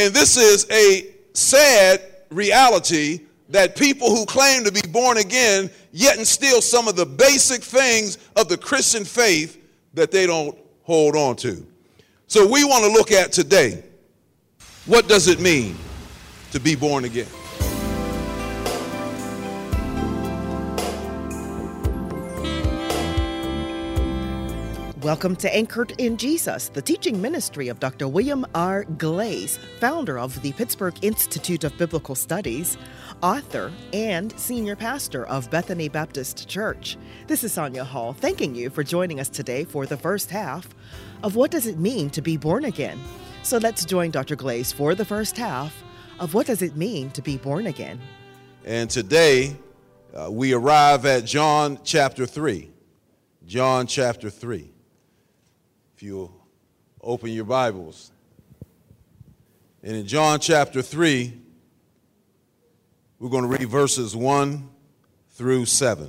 And this is a sad reality that people who claim to be born again yet instill some of the basic things of the Christian faith that they don't hold on to. So we want to look at today, what does it mean to be born again? Welcome to Anchored in Jesus, the teaching ministry of Dr. William R. Glaze, founder of the Pittsburgh Institute of Biblical Studies, author, and senior pastor of Bethany Baptist Church. This is Sonia Hall, thanking you for joining us today for the first half of What Does It Mean to Be Born Again? So let's join Dr. Glaze for the first half of What Does It Mean to Be Born Again? And today, we arrive at John chapter 3. John chapter 3. If you open your Bibles. And in John chapter 3, we're going to read verses 1 through 7.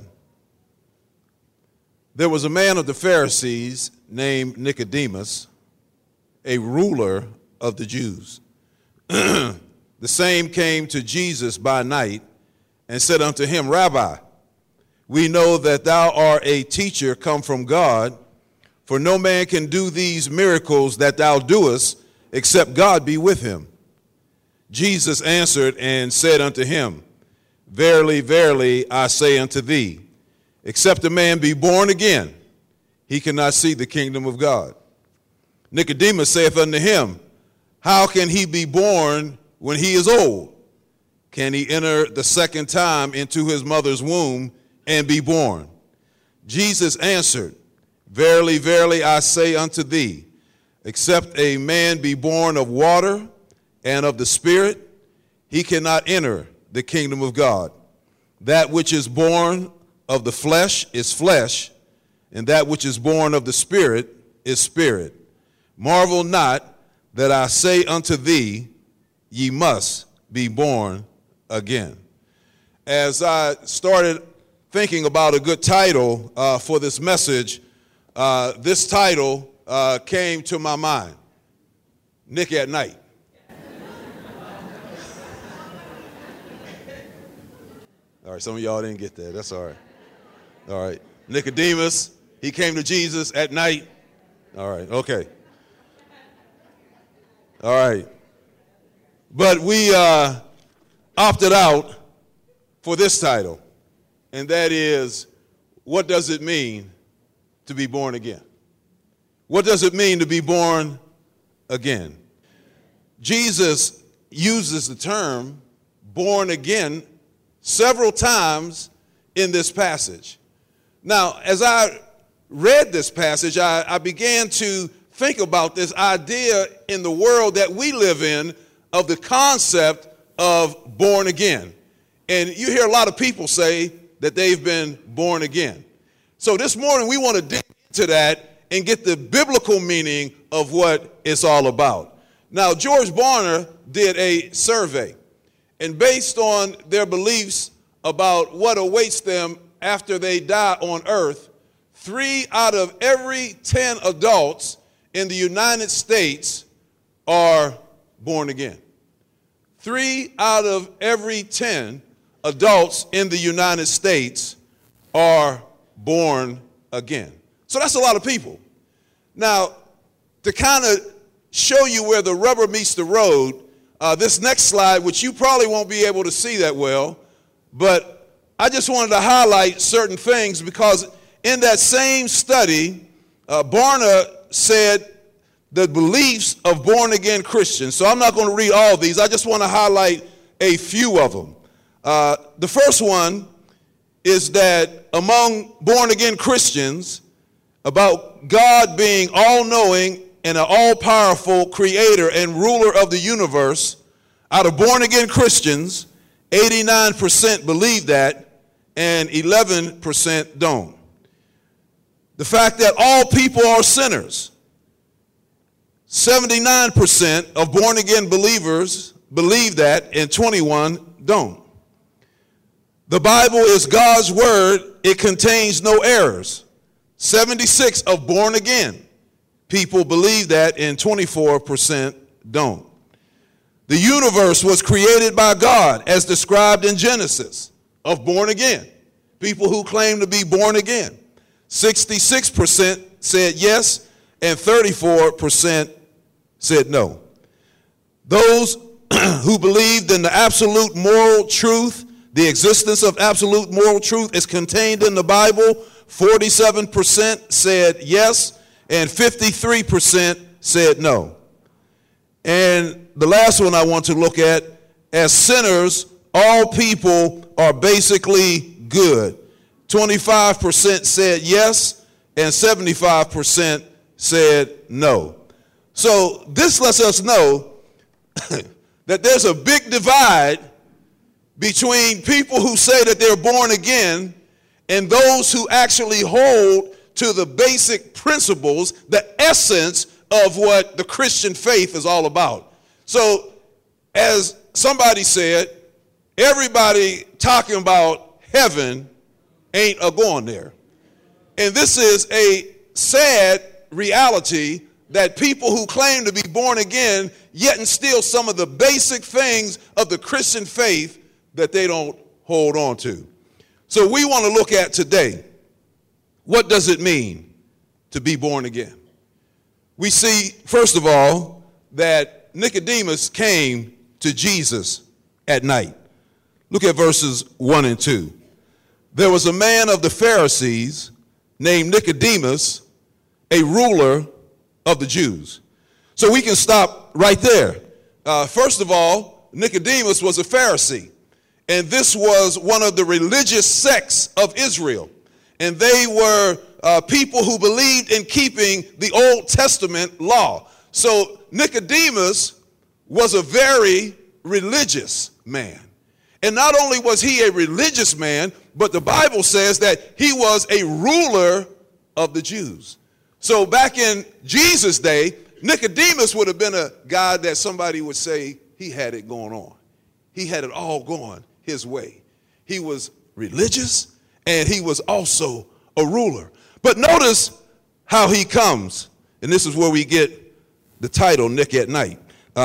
There was a man of the Pharisees named Nicodemus, a ruler of the Jews. The same came to Jesus by night and said unto him, Rabbi, we know that thou art a teacher come from God, for no man can do these miracles that thou doest, except God be with him. Jesus answered and said unto him, Verily, verily, I say unto thee, except a man be born again, he cannot see the kingdom of God. Nicodemus saith unto him, How can he be born when he is old? Can he enter the second time into his mother's womb and be born? Jesus answered, Verily, verily, I say unto thee, except a man be born of water and of the Spirit, he cannot enter the kingdom of God. That which is born of the flesh is flesh, and that which is born of the Spirit is spirit. Marvel not that I say unto thee, ye must be born again. As I started thinking about a good title for this message, this title came to my mind, Nick at Night. All right, some of y'all didn't get that. That's all right. All right. Nicodemus, he came to Jesus at night. All right, okay. All right. But we opted out for this title, and that is, what does it mean to be born again? What does it mean to be born again? Jesus uses the term born again several times in this passage. Now, as I read this passage, I began to think about this idea in the world that we live in of the concept of born again. And you hear a lot of people say that they've been born again. So this morning we want to dig into that and get the biblical meaning of what it's all about. Now, George Barna did a survey, and based on their beliefs about what awaits them after they die on earth, 3 out of every 10 adults in the United States are born again. 3 out of every 10 adults in the United States are born again. So that's a lot of people. Now, to kind of show you where the rubber meets the road, this next slide, which you probably won't be able to see that well, but I just wanted to highlight certain things because in that same study, Barna said the beliefs of born-again Christians. So I'm not going to read all these. I just want to highlight a few of them. The first one is that among born-again Christians, about God being all-knowing and an all-powerful creator and ruler of the universe, out of born-again Christians, 89% believe that and 11% don't. The fact that all people are sinners, 79% of born-again believers believe that and 21 don't. The Bible is God's word. It contains no errors. 76 of born-again people believe that and 24% don't. The universe was created by God as described in Genesis of born again. People who claim to be born again. 66% said yes and 34% said no. Those who believed in the absolute moral truth, the existence of absolute moral truth is contained in the Bible, 47% said yes and 53% said no. And the last one I want to look at, as sinners, all people are basically good. 25% said yes and 75% said no. So this lets us know that there's a big divide between people who say that they're born again and those who actually hold to the basic principles, the essence of what the Christian faith is all about. So, as somebody said, everybody talking about heaven ain't going there. And this is a sad reality that people who claim to be born again yet and still some of the basic things of the Christian faith that they don't hold on to. So we want to look at today, what does it mean to be born again? We see, first of all, that Nicodemus came to Jesus at night. Look at verses 1 and 2. There was a man of the Pharisees named Nicodemus, a ruler of the Jews. So we can stop right there. First of all, Nicodemus was a Pharisee, and this was one of the religious sects of Israel. And they were people who believed in keeping the Old Testament law. So Nicodemus was a very religious man. And not only was he a religious man, but the Bible says that he was a ruler of the Jews. So back in Jesus' day, Nicodemus would have been a guy that somebody would say he had it going on. He had it all going his way. He was religious and he was also a ruler. But notice how he comes, and this is where we get the title, Nick at Night.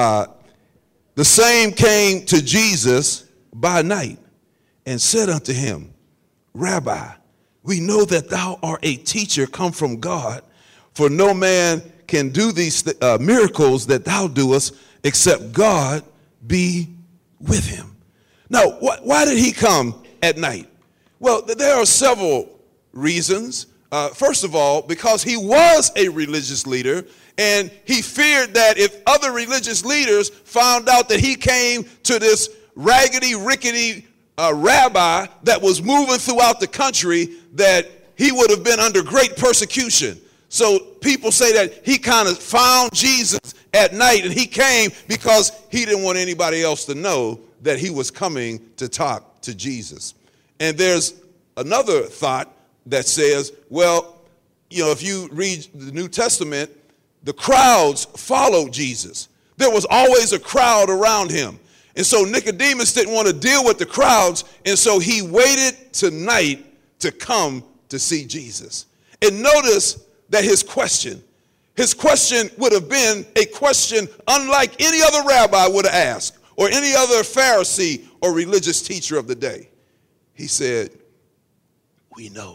The same came to Jesus by night and said unto him, Rabbi, we know that thou art a teacher come from God, for no man can do these miracles that thou doest except God be with him. Now, why did he come at night? Well, there are several reasons. First of all, because he was a religious leader, and he feared that if other religious leaders found out that he came to this raggedy, rickety rabbi that was moving throughout the country, that he would have been under great persecution. So people say that he kind of found Jesus at night, and he came because he didn't want anybody else to know that he was coming to talk to Jesus. And there's another thought that says, well, you know, if you read the New Testament, the crowds followed Jesus. There was always a crowd around him. And so Nicodemus didn't want to deal with the crowds, and so he waited tonight to come to see Jesus. And notice that his question would have been a question unlike any other rabbi would have asked, or any other Pharisee or religious teacher of the day. He said, we know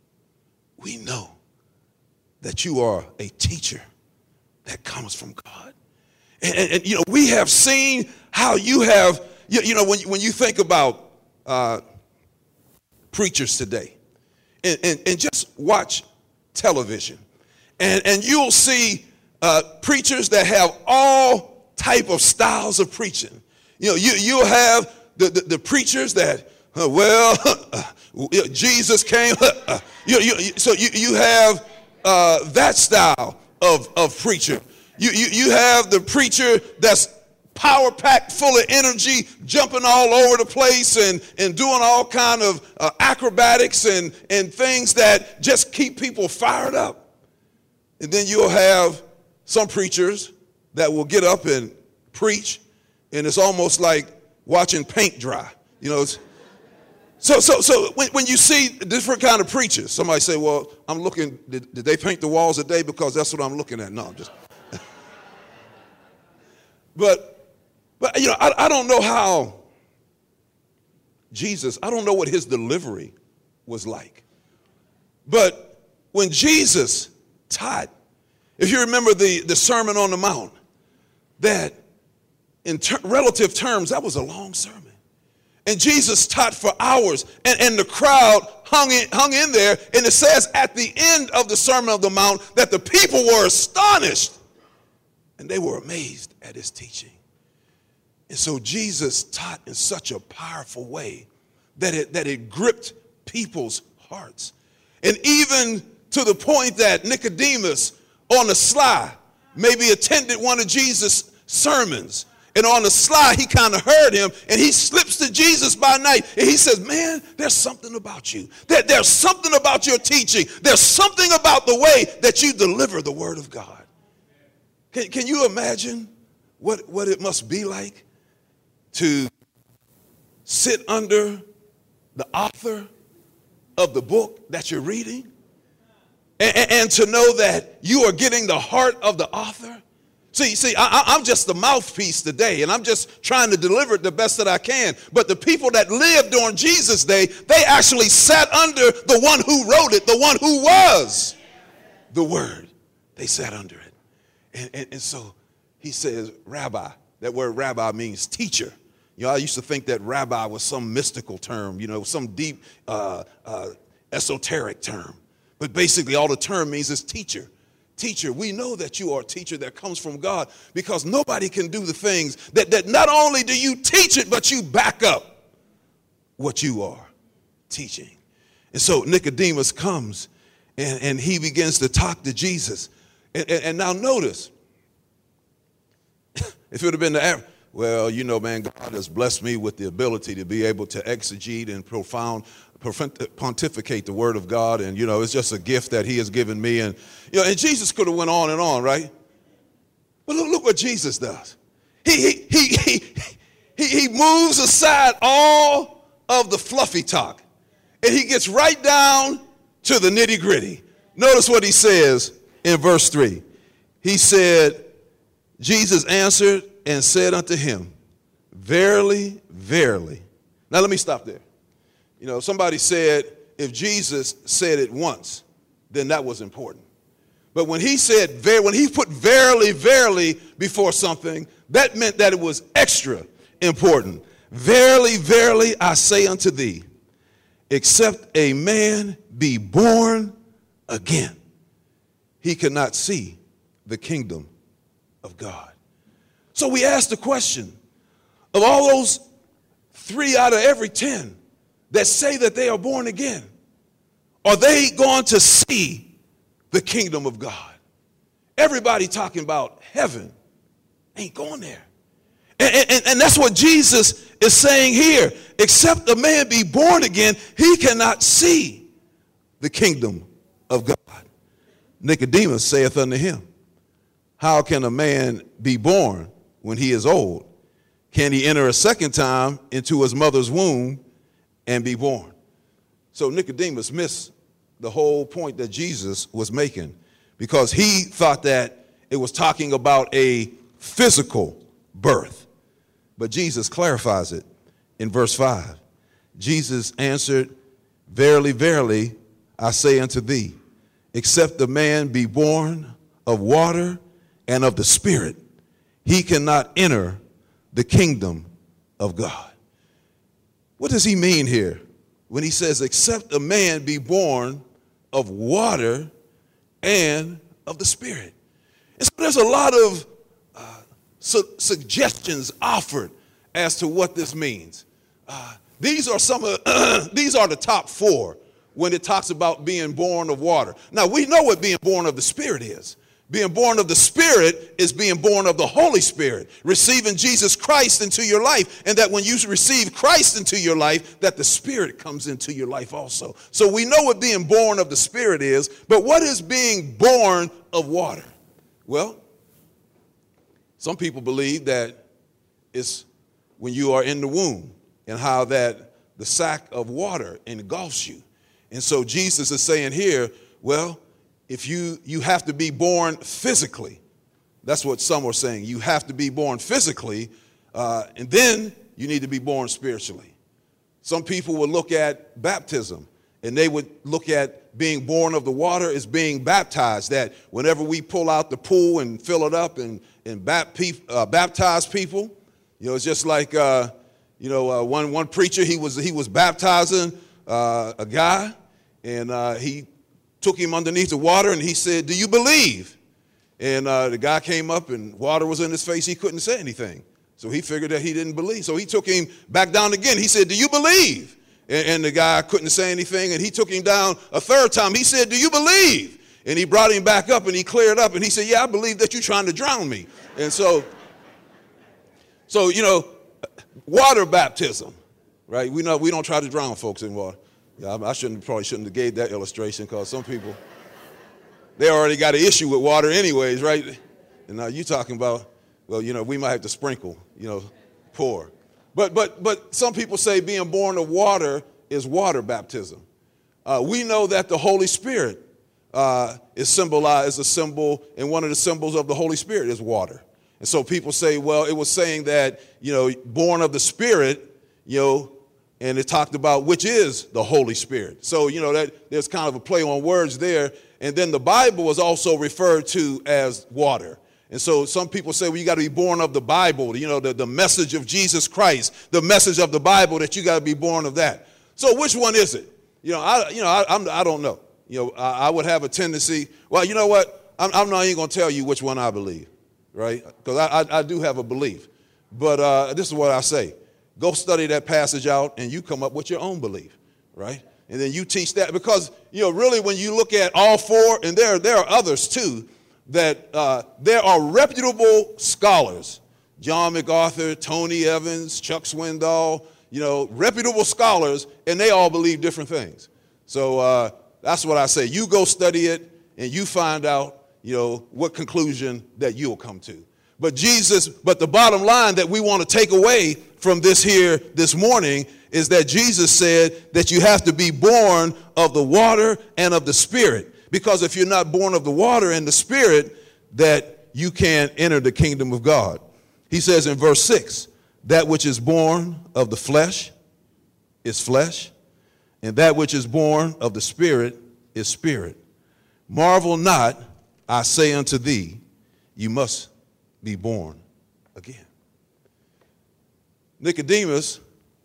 that you are a teacher that comes from God. And you know, we have seen how you have, you know, when you think about preachers today, and just watch television, and you'll see preachers that have all type of styles of preaching. You know, you'll have the preachers that, Jesus came. So you have that style of preacher. You have the preacher that's power packed, full of energy, jumping all over the place and doing all kind of acrobatics and things that just keep people fired up. And then you'll have some preachers that will get up and preach, and it's almost like watching paint dry. You know, so when you see different kind of preachers, somebody say, well, I'm looking, did they paint the walls today? Because that's what I'm looking at. No, I'm just. But But, I don't know how Jesus, I don't know what his delivery was like. But when Jesus taught, if you remember the Sermon on the Mount, that in relative terms, that was a long sermon. And Jesus taught for hours, and the crowd hung in there. And it says at the end of the Sermon on the Mount that the people were astonished, and they were amazed at his teaching. And so Jesus taught in such a powerful way that it gripped people's hearts. And even to the point that Nicodemus, on the sly, maybe attended one of Jesus' sermons. And on the sly, he kind of heard him, and he slips to Jesus by night, and he says, man, there's something about you. There's something about your teaching. There's something about the way that you deliver the word of God. Can you imagine what it must be like to sit under the author of the book that you're reading and to know that you are getting the heart of the author? See, I'm just the mouthpiece today, and I'm just trying to deliver it the best that I can. But the people that lived during Jesus' day, they actually sat under the one who wrote it, the one who was the word. They sat under it. And so he says, rabbi. That word rabbi means teacher. I used to think that rabbi was some mystical term, some deep esoteric term. But basically all the term means is teacher. Teacher, we know that you are a teacher that comes from God, because nobody can do the things that not only do you teach it, but you back up what you are teaching. And so Nicodemus comes and he begins to talk to Jesus. And now notice, if it would have been well, man, God has blessed me with the ability to be able to exegete and pontificate the word of God. And, it's just a gift that he has given me. And, and Jesus could have went on and on, right? But look what Jesus does. He moves aside all of the fluffy talk, and he gets right down to the nitty gritty. Notice what he says in verse 3. He said, Jesus answered and said unto him, verily, verily. Now let me stop there. Somebody said if Jesus said it once, then that was important. But when he put verily, verily before something, that meant that it was extra important. Verily, verily, I say unto thee, except a man be born again, he cannot see the kingdom of God. So we ask the question, of all those 3 out of every 10 that say that they are born again, are they going to see the kingdom of God? Everybody talking about heaven ain't going there. And that's what Jesus is saying here. Except a man be born again, he cannot see the kingdom of God. Nicodemus saith unto him, how can a man be born when he is old? Can he enter a second time into his mother's womb and be born? So Nicodemus missed the whole point that Jesus was making, because he thought that it was talking about a physical birth. But Jesus clarifies it in verse 5. Jesus answered, verily, verily, I say unto thee, except a man be born of water and of the Spirit, he cannot enter the kingdom of God. What does he mean here when he says, except a man be born of water and of the Spirit? And so there's a lot of suggestions offered as to what this means. These are the top 4 when it talks about being born of water. Now, we know what being born of the Spirit is. Being born of the Spirit is being born of the Holy Spirit, receiving Jesus Christ into your life, and that when you receive Christ into your life, that the Spirit comes into your life also. So we know what being born of the Spirit is, but what is being born of water? Well, some people believe that it's when you are in the womb and how that the sack of water engulfs you. And so Jesus is saying here, well, if you have to be born physically. That's what some are saying. You have to be born physically And then you need to be born spiritually. Some people would look at baptism, and they would look at being born of the water as being baptized, that whenever we pull out the pool and fill it up and baptize people, it's just like, one preacher, he was baptizing a guy, and he took him underneath the water, and he said, "Do you believe?" And the guy came up, and water was in his face. He couldn't say anything. So he figured that he didn't believe. So he took him back down again. He said, "Do you believe?" And the guy couldn't say anything, and he took him down a third time. He said, "Do you believe?" And he brought him back up, and he cleared up, and he said, "Yeah, I believe that you're trying to drown me." And so water baptism, right? We don't try to drown folks in water. Yeah, I probably shouldn't have gave that illustration, because some people, they already got an issue with water anyways, right? And now you talking about, well, we might have to sprinkle, pour. But some people say being born of water is water baptism. We know that the Holy Spirit is symbolized as a symbol, and one of the symbols of the Holy Spirit is water. And so people say, well, it was saying that, born of the Spirit, and it talked about which is the Holy Spirit. So, that there's kind of a play on words there. And then the Bible is also referred to as water. And so some people say, well, you got to be born of the Bible, the message of Jesus Christ, the message of the Bible, that you got to be born of that. So which one is it? I don't know. I would have a tendency, well, you know what? I'm not even going to tell you which one I believe, right? Because I do have a belief. But this is what I say. Go study that passage out, and you come up with your own belief, right? And then you teach that, because, really when you look at all four, and there are others too, that there are reputable scholars, John MacArthur, Tony Evans, Chuck Swindoll, reputable scholars, and they all believe different things. So that's what I say. You go study it, and you find out, what conclusion that you'll come to. But the bottom line that we want to take away from this morning is that Jesus said that you have to be born of the water and of the Spirit. Because if you're not born of the water and the Spirit, that you can't enter the kingdom of God. He says in verse 6, that which is born of the flesh is flesh, and that which is born of the Spirit is spirit. Marvel not, I say unto thee, you must be born again. Nicodemus,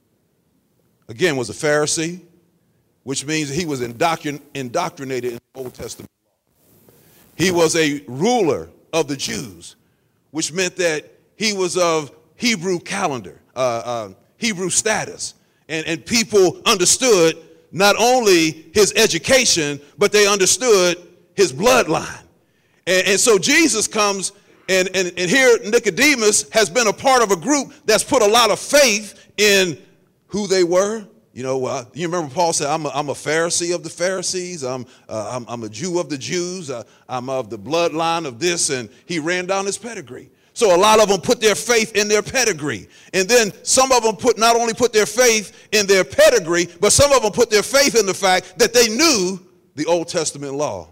again, was a Pharisee, which means he was indoctrinated in the Old Testament law. He was a ruler of the Jews, which meant that he was of Hebrew calendar, Hebrew status. And people understood not only his education, but they understood his bloodline. And so Jesus comes, and here Nicodemus has been a part of a group that's put a lot of faith in who they were. You remember Paul said, I'm a Pharisee of the Pharisees. I'm a Jew of the Jews. I'm of the bloodline of this. And he ran down his pedigree. So a lot of them put their faith in their pedigree. And then some of them not only put their faith in their pedigree, but some of them put their faith in the fact that they knew the Old Testament law.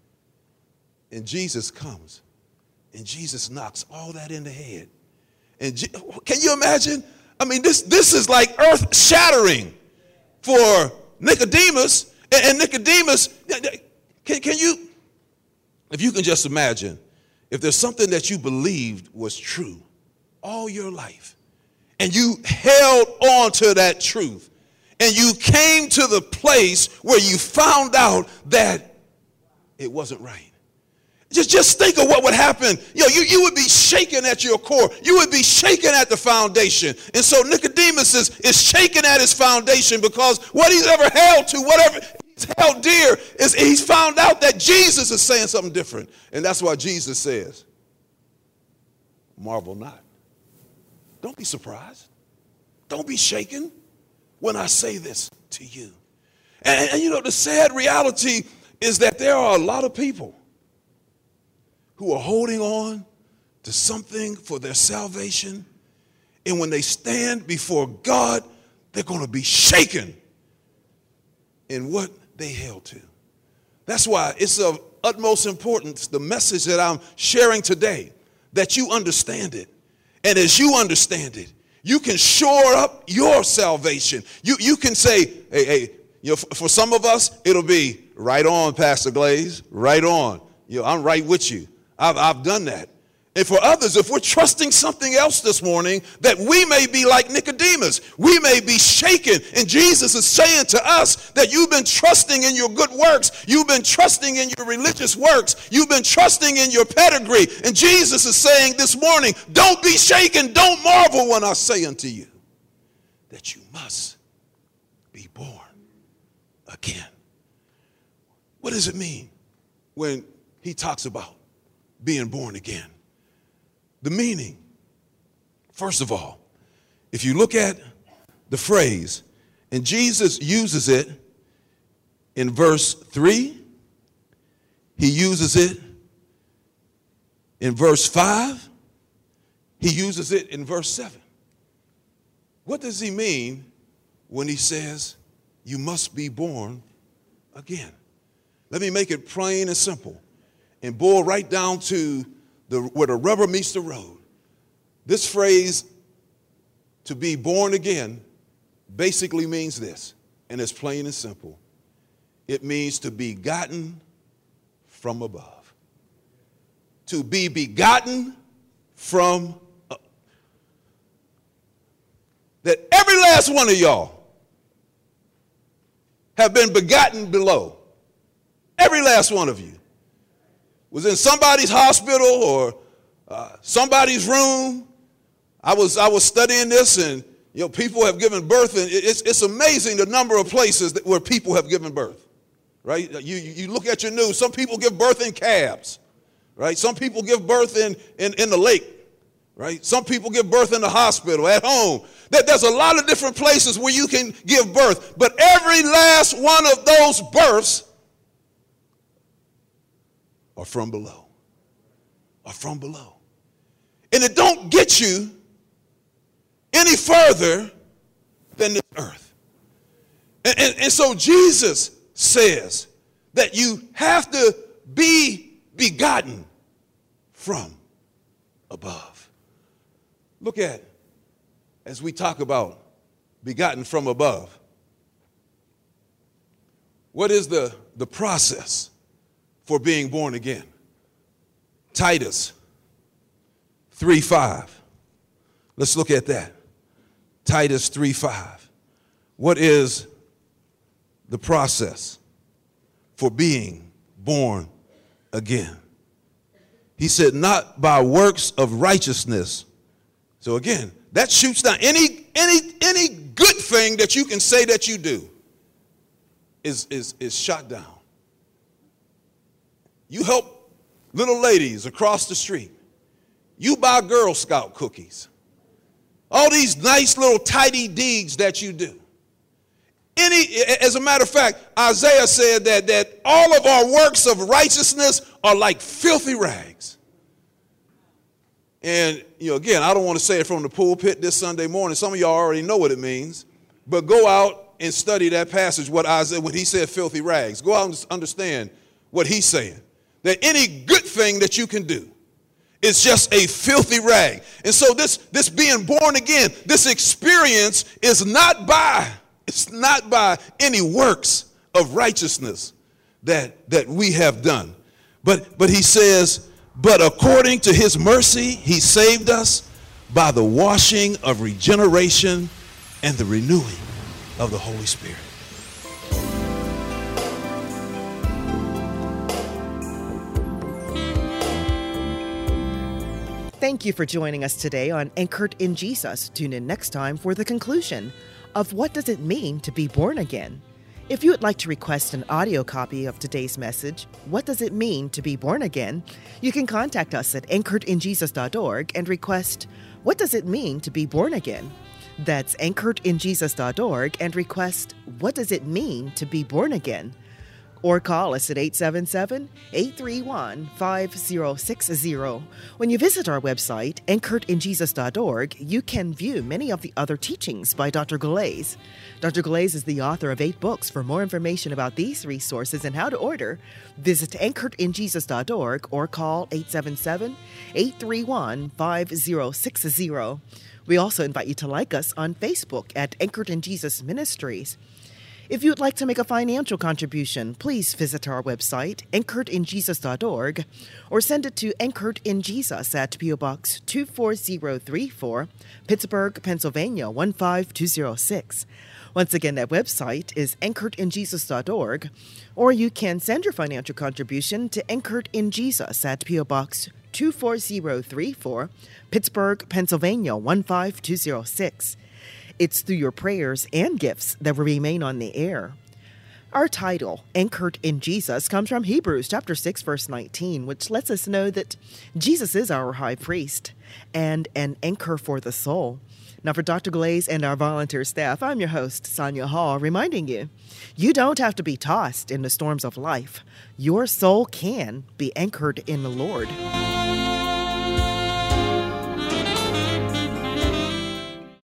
And Jesus comes, and Jesus knocks all that in the head. And can you imagine? I mean, this is like earth-shattering for Nicodemus. And Nicodemus, can you, if you can just imagine, if there's something that you believed was true all your life, and you held on to that truth, and you came to the place where you found out that it wasn't right. Just think of what would happen. You would be shaken at your core. You would be shaken at the foundation. And so Nicodemus is shaken at his foundation, because what he's ever held to, whatever he's held dear, is he's found out that Jesus is saying something different. And that's why Jesus says, marvel not. Don't be surprised. Don't be shaken when I say this to you. And the sad reality is that there are a lot of people who are holding on to something for their salvation, and when they stand before God, they're going to be shaken in what they held to. That's why it's of utmost importance, the message that I'm sharing today, that you understand it, And as you understand it, you can shore up your salvation. You can say, hey, for some of us, it'll be right on, Pastor Glaze, right on. I'm right with you. I've done that. And for others, if we're trusting something else this morning, that we may be like Nicodemus, we may be shaken. And Jesus is saying to us that you've been trusting in your good works. You've been trusting in your religious works. You've been trusting in your pedigree. And Jesus is saying this morning, don't be shaken. Don't marvel when I say unto you that you must be born again. What does it mean when he talks about being born again? The meaning, first of all, if you look at the phrase, and Jesus uses it in verse 3, he uses it in verse 5, he uses it in verse 7. What does he mean when he says, you must be born again? Let me make it plain and simple and boil right down to where the rubber meets the road. This phrase, to be born again, basically means this, and it's plain and simple. It means to be begotten from above. To be begotten from above. That every last one of y'all have been begotten below. Every last one of you was in somebody's hospital or somebody's room. I was studying this, and people have given birth, and it's amazing the number of places where people have given birth. Right? You look at your news. Some people give birth in cabs. Right? Some people give birth in the lake. Right? Some people give birth in the hospital, at home. There's a lot of different places where you can give birth, but every last one of those births are from below. Are from below. And it don't get you any further than this earth. And so Jesus says that you have to be begotten from above. Look at, as we talk about begotten from above, what is the process for being born again? Titus 3:5. Let's look at that. Titus 3:5. What is the process for being born again? He said, not by works of righteousness. So again, that shoots down any good thing that you can say that you do is shot down. You help little ladies across the street. You buy Girl Scout cookies. All these nice little tidy deeds that you do. As a matter of fact, Isaiah said that all of our works of righteousness are like filthy rags. And, again, I don't want to say it from the pulpit this Sunday morning. Some of y'all already know what it means. But go out and study that passage, when he said filthy rags. Go out and understand what he's saying. That any good thing that you can do is just a filthy rag. And so this being born again, this experience is not by any works of righteousness that we have done. But he says, but according to his mercy, he saved us by the washing of regeneration and the renewing of the Holy Spirit. Thank you for joining us today on Anchored in Jesus. Tune in next time for the conclusion of What Does It Mean to Be Born Again? If you would like to request an audio copy of today's message, What Does It Mean to Be Born Again? You can contact us at anchoredinjesus.org and request, What Does It Mean to Be Born Again? That's anchoredinjesus.org and request, What Does It Mean to Be Born Again? or call us at 877-831-5060. When you visit our website, anchoredinjesus.org, you can view many of the other teachings by Dr. Glaze. Dr. Glaze is the author of 8 books. For more information about these resources and how to order, visit anchoredinjesus.org or call 877-831-5060. We also invite you to like us on Facebook at Anchored in Jesus Ministries. If you'd like to make a financial contribution, please visit our website, anchoredinjesus.org, or send it to Anchored in Jesus at P.O. Box 24034, Pittsburgh, Pennsylvania 15206. Once again, that website is anchoredinjesus.org, or you can send your financial contribution to Anchored in Jesus at P.O. Box 24034, Pittsburgh, Pennsylvania 15206. It's through your prayers and gifts that will remain on the air. Our title, Anchored in Jesus, comes from Hebrews chapter 6, verse 19, which lets us know that Jesus is our high priest and an anchor for the soul. Now, for Dr. Glaze and our volunteer staff, I'm your host, Sonia Hall, reminding you, you don't have to be tossed in the storms of life. Your soul can be anchored in the Lord.